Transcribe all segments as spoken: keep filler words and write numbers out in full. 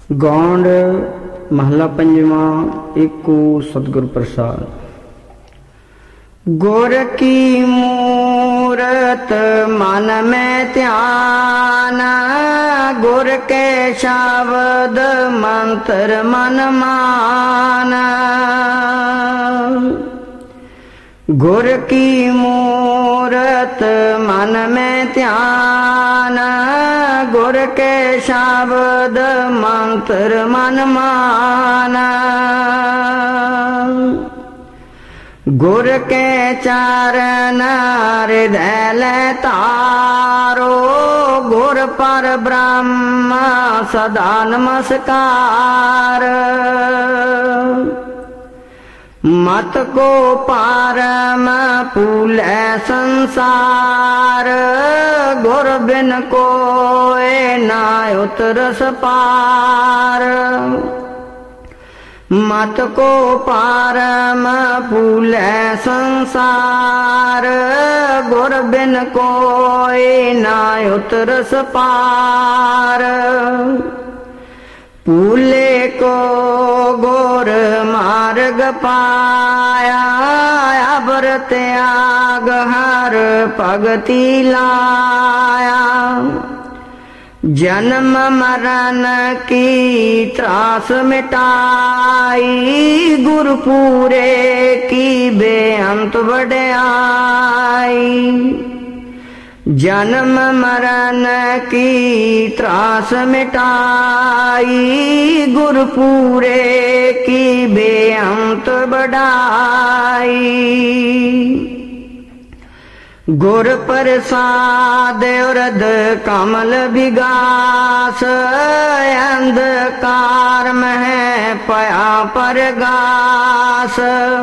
ਗੌਂਡ ਮਹਲਾ ਪੰਜਵਾਂ। ਏਕੋ ਸਤਿਗੁਰ ਪ੍ਰਸਾਦ। ਗੁਰ ਕੀ ਮੂਰਤ ਮਨ ਮੈਂ ਧਿਆਨ, ਗੁਰ ਕੇ ਸ਼ਬਦ ਮੰਤਰ ਮਨ ਮਾਨ। ਗੁਰ ਕੀ ਮੂਰਤ ਮਨ ਮੈਂ ਧਿਆਨ, ਗੁਰ ਕੇ ਸ਼ਬਦ ਮੰਤਰ ਮਨ ਮਾਨ। ਗੁਰ ਕੇ ਚਰਨ ਹਿਰਦੈ ਲੈ ਧਾਰੋ, ਗੁਰ ਪਰ ਬ੍ਰਹਮ ਸਦਾ ਨਮਸਕਾਰ। ਮਤ ਕੋ ਪਾਰਮ ਭੂਲੈ ਸੰਸਾਰ, ਗੁਰ ਬਿਨ ਕੋਇ ਨਾ ਉਤਰਸ ਪਾਰ। ਮਤ ਕੋ ਪਾਰਮ ਭੂਲੈ ਸੰਸਾਰ, ਗੁਰ ਬਿਨ ਕੋਇ ਨਾ ਉਤਰਸ ਪਾਰ। ਭੂਲੇ ਕੋ ਗੁਰ ਮਾਰਗ ਪਾਇਆ, ਅਬਰ ਤਿਆਗ ਹਰ ਭਗਤੀ ਲਾਇਆ। ਜਨਮ ਮਰਨ ਕੀ ਤਰਾਸ ਮਿਟਾਈ, ਗੁਰ ਪੂਰੇ ਕੀ ਬੇਅੰਤ ਵਡਿਆਈ। ਜਨਮ ਮਰਨ ਕੀ ਤਰਾਸ ਮਿਟਾਈ, ਗੁਰ ਪੂਰੇ ਕੀ ਬੇਅੰਤ ਵਡਾਈ। ਗੁਰ ਪ੍ਰਸਾਦ ਉਰਦ ਕਮਲ ਵਿਗਾਸ, ਅੰਧਕਾਰ ਮਹਿ ਭਇਆ ਪਰਗਾਸ।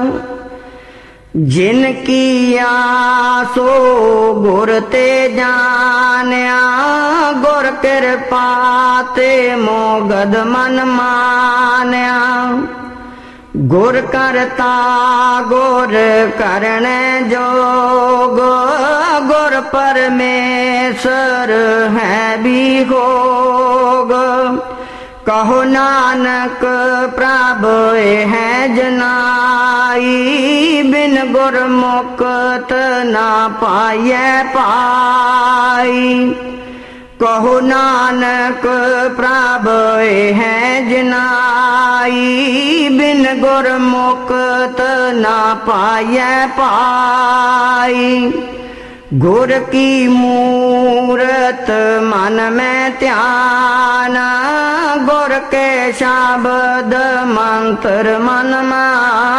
ਜਿਨ ਕੀ ਆਸੋ ਗੁਰ ਤੇ ਜਾਣਿਆ, ਗੁਰ ਕਿਰਪਾ ਤੇ ਮੋਗਦ ਮਨ ਮਾਨਿਆ। ਗੁਰ ਕਰਤਾ ਗੁਰ ਕਰਨੈ ਜੋਗ, ਗੁਰ ਪਰਮੇਸ਼ਰ ਹੈ ਬਿਹੋਗ। ਕਹੋ ਨਾਨਕ ਪ੍ਰਭ ਹੈ ਜਨਾਈ, ਬਿਨ ਗੁਰ ਮੁਕਤ ਨਾ ਪਾਈਐ ਪਾਈ। ਕਹੋ ਨਾਨਕ ਪ੍ਰਭ ਹੈ ਜਨਾਈ, ਬਿਨ ਗੁਰ ਮੁਕਤ ਨਾ ਪਾਈਐ ਪਾਈ। ਗੁਰ ਕੀ ਮੂਰਤ ਮਨ ਮੈਂ ਧਿਆਨ, ਗੁਰ ਕੇ ਸ਼ਬਦ ਮੰਤਰ ਮਨ ਮਾਨ।